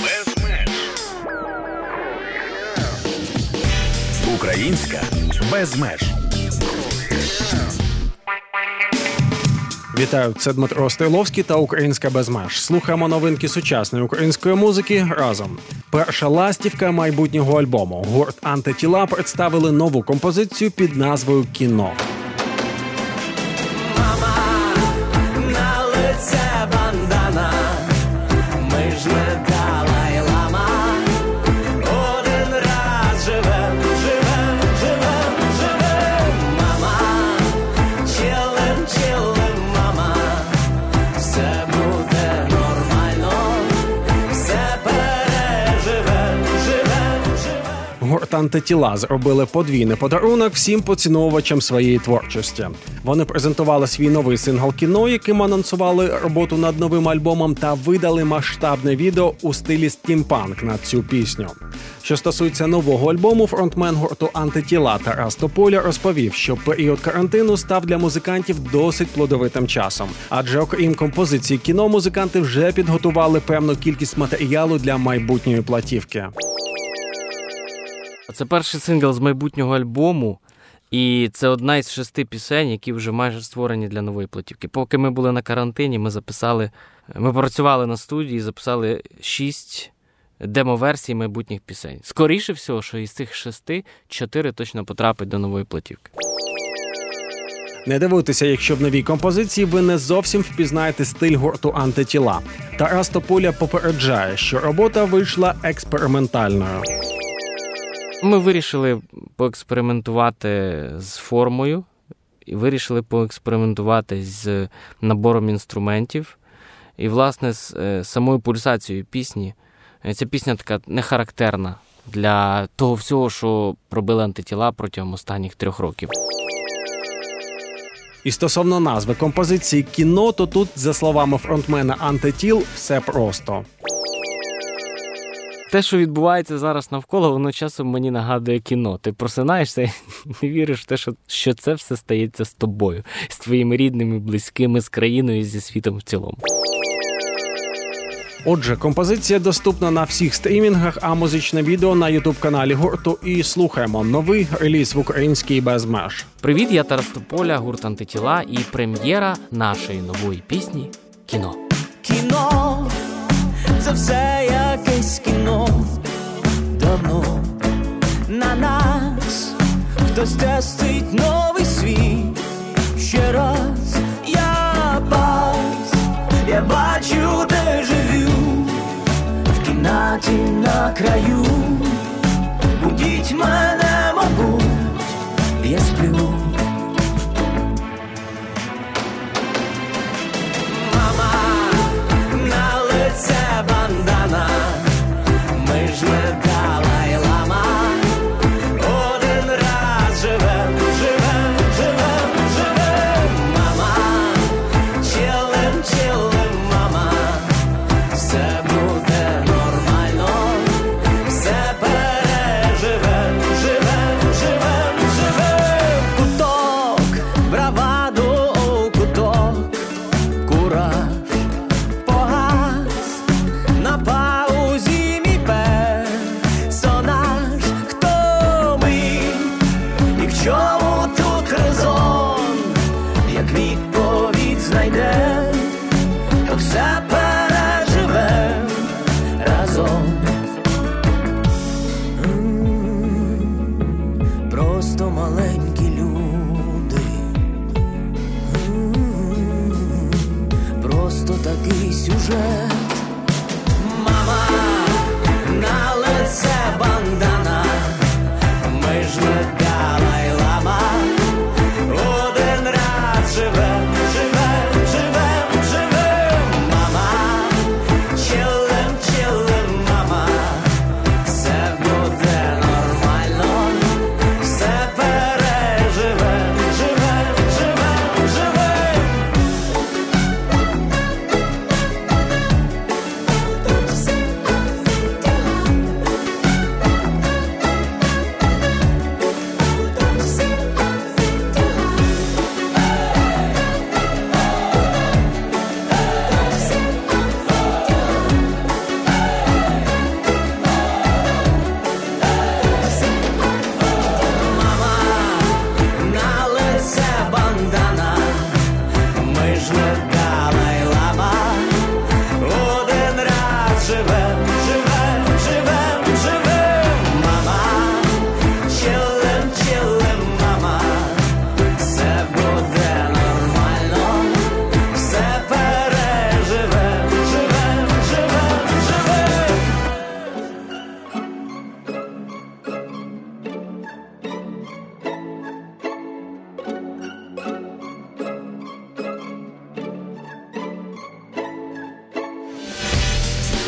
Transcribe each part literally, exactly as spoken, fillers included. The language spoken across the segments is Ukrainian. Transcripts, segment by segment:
Українська без меж. Вітаю, це Дмитро Стейловський та «Українська без меж». Слухаємо новинки сучасної української музики разом. Перша ластівка майбутнього альбому. Гурт «Антитіла» представили нову композицію під назвою «Кіно». Мама, на лице бандана, ми ж не Далай-Лама. Один раз живем, живем, живем, живем. Мама, чилим, чилим, мама. Все буде нормально, все переживем, живем, живем. Гурт «Антитіла» зробили подвійний подарунок всім поціновувачам своєї творчості. Вони презентували свій новий сингл «Кіно», яким анонсували роботу над новим альбомом та видали масштабне відео у стилі стімпанк на цю пісню. Що стосується нового альбому, фронтмен гурту «Антитіла» Тарас Тополя розповів, що період карантину став для музикантів досить плодовитим часом. Адже окрім композиції «Кіно», музиканти вже підготували певну кількість матеріалу для майбутньої платівки. Це перший сингл з майбутнього альбому, і це одна із шести пісень, які вже майже створені для нової платівки. Поки ми були на карантині, ми записали, ми працювали на студії, записали шість демо-версій майбутніх пісень. Скоріше всього, що із цих шести, чотири точно потрапить до нової платівки. Не дивуйтеся, якщо в новій композиції ви не зовсім впізнаєте стиль гурту «Антитіла». Тарас Тополя попереджає, що робота вийшла експериментальною. Ми вирішили поекспериментувати з формою, і вирішили поекспериментувати з набором інструментів і, власне, з самою пульсацією пісні. Ця пісня така не характерна для того всього, що робили «Антитіла» протягом останніх трьох років. І стосовно назви композиції «Кіно», то тут, за словами фронтмена «Антитіл», все просто. Те, що відбувається зараз навколо, воно часом мені нагадує кіно. Ти просинаєшся і не віриш в те, що, що це все стається з тобою, з твоїми рідними, близькими, з країною і зі світом в цілому. Отже, композиція доступна на всіх стрімінгах, а музичне відео на ютуб-каналі гурту. І слухаємо новий реліз в «Українській без меж». Привіт, я Тарас Тополя, гурт «Антитіла» і прем'єра нашої нової пісні «Кіно». Кіно, це все якесь кіно. Давно на нас хтось тестить новий світ. Ще раз я бачу, я бачу дежавю в кімнаті на краю. Будіть мене, мабуть, я сплю. Мама, на лице бандана, ми ж не Далай-Лама. Один раз живем, живем, живем, живем. Мама, чилим, чилим, мама. Все буде нормально, все переживем, живем, живем, живем. Куток, браваду, куток, кураж погас. На паузі мій персонаж. Хто ми і в чому тут резон? Як відповідь знайдем, то все переживем разом. М, Просто маленькі люди. М, Просто такий сюжет. Мама, на лице бандана, ми ж не Далай-Лама. Один раз живем, живем, живем, живем. Мама, чилим, чилим, мама.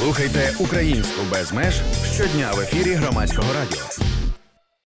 Слухайте «Українську без меж» щодня в ефірі Громадського радіо.